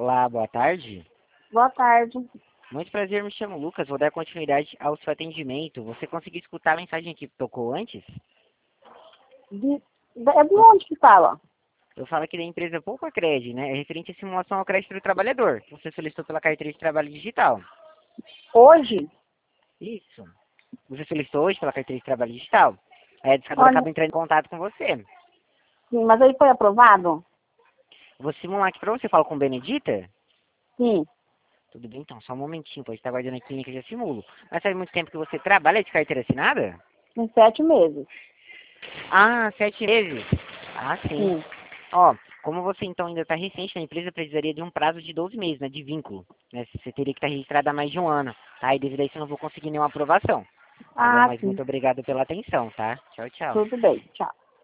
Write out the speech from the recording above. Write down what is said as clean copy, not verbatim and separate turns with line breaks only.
Olá, boa tarde.
Boa tarde.
Muito prazer, me chamo Lucas. Vou dar continuidade ao seu atendimento. Você conseguiu escutar a mensagem que tocou antes?
De onde que fala?
Eu falo aqui da empresa Poupa Cred, né? É referente à simulação ao crédito do trabalhador. Você solicitou pela carteira de trabalho digital.
Hoje?
Isso. Você solicitou hoje pela carteira de trabalho digital? Aí a educadora
Olha,
acaba entrando em contato com você.
sim, mas aí foi aprovado?
Vou simular aqui pra você. Fala com Benedita?
Sim,
Tudo bem, então. Só um momentinho. Pode estar guardando aqui que eu já simulo. Mas faz muito tempo que você trabalha de carteira assinada?
em 7 meses.
Ah, 7 meses. Ah, sim.
Sim.
Ó, como você então ainda está recente na empresa, precisaria de um prazo de 12 meses, né, de vínculo. Né? Você teria que estar registrado há mais de um ano, tá? E devido a isso eu não vou conseguir nenhuma aprovação. Tá bom?
Ah,
Mas
sim.
muito obrigado pela atenção, tá? Tchau, tchau.
Tudo bem. Tchau.